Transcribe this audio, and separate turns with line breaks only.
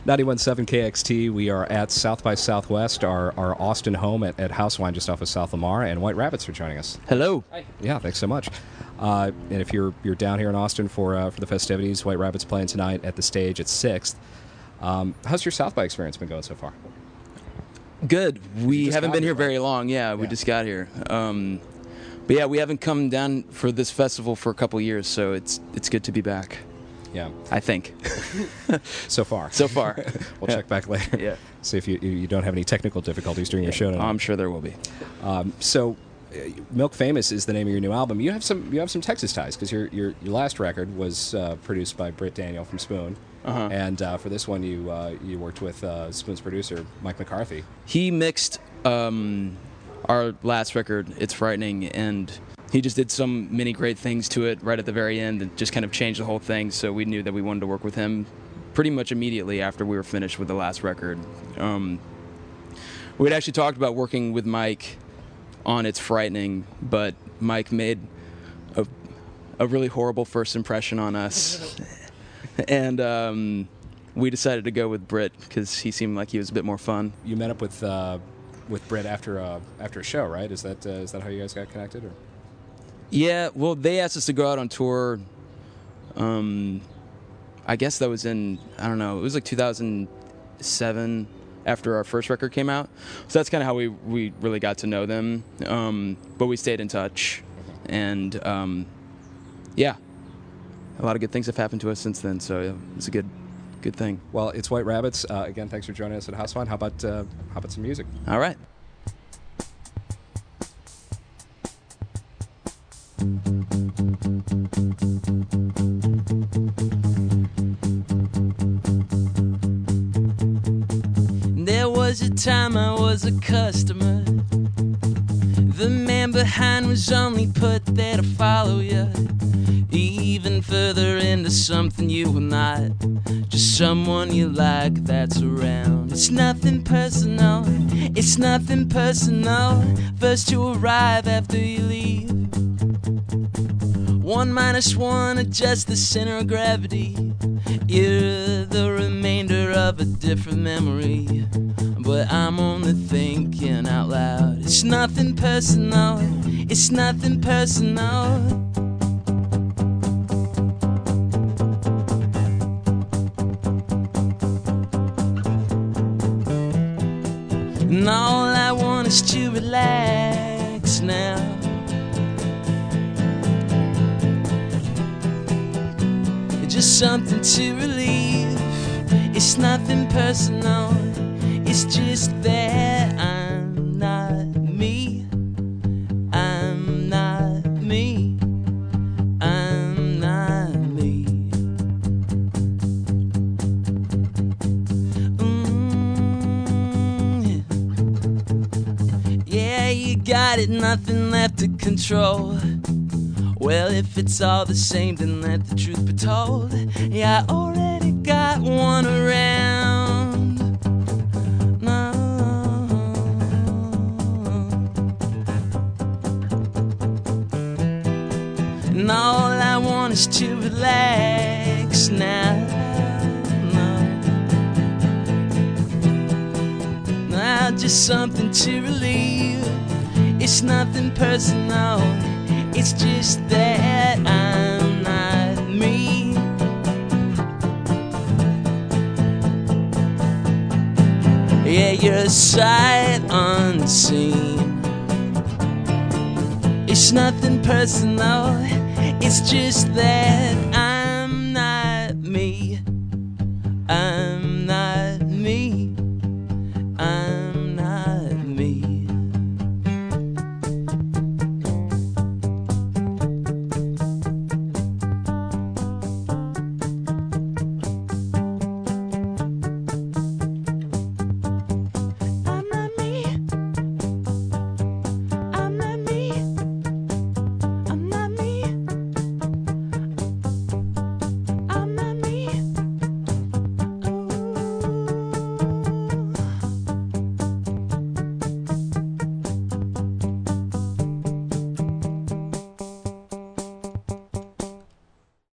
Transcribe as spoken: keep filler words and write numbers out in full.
ninety-one point seven K X T. We are at South by Southwest, our, our Austin home at, at House Wine just off of South Lamar, and White Rabbits are joining us.
Hello.
Hi. Yeah, thanks so much. Uh, and if you're you're down here in Austin for uh, for the festivities, White Rabbits playing tonight at the stage at sixth. Um, how's your South by experience been going so far?
Good. We haven't been
here,
here
right?
very long. Yeah, we
Yeah.
just got here. Um, but yeah, we haven't come down for this festival for a couple years, so it's it's good to be back.
Yeah,
I think.
so far.
So far.
We'll check back later.
Yeah.
See if you you don't have any technical difficulties during
Yeah.
your show tonight.
I'm sure there will be.
Um, so, uh, Milk Famous is the name of your new album. You have some you have some Texas ties because your, your your last record was uh, produced by Britt Daniel from Spoon,
Uh-huh.
and uh, for this one you uh, you worked with uh, Spoon's producer Mike McCarthy.
He mixed um, our last record, It's Frightening, and he just did some many great things to it right at the very end and just kind of changed the whole thing, so we knew that we wanted to work with him pretty much immediately after we were finished with the last record. Um, we'd actually talked about working with Mike on It's Frightening, but Mike made a, a really horrible first impression on us. And um, we decided to go with Britt because he seemed like he was a bit more fun.
You met up with uh, with Britt after uh, after a show, right? Is that uh, is that how you guys got connected? Or?
Yeah, well, they asked us to go out on tour. Um, I guess that was in, I don't know, it was like two thousand seven after our first record came out. So that's kind of how we, we really got to know them. Um, but we stayed in touch. And um, yeah, a lot of good things have happened to us since then. So yeah, it's a good good thing.
Well, it's White Rabbits. Uh, again, thanks for joining us at House Wine. How about uh, how about some music?
All right.
There was a time I was a customer. The man behind was only put there to follow you even further into something you were not. Just someone you like that's around. It's nothing personal, it's nothing personal. First you arrive after you leave. One minus one adjusts the center of gravity. You're the remainder of a different memory, but I'm only thinking out loud. It's nothing personal, it's nothing personal. And all I want is to relax now. Just something to relieve. It's nothing personal, it's just that I'm not me. I'm not me. I'm not me. Mm, yeah, you got it, nothing left to control. Well, if it's all the same, then let the truth be told. Yeah, I already got one around. No. And all I want is to relax now. No. Now, just something to relieve. It's nothing personal. It's just that I'm not me. Yeah, you're a sight unseen. It's nothing personal, it's just that I'm not me. I'm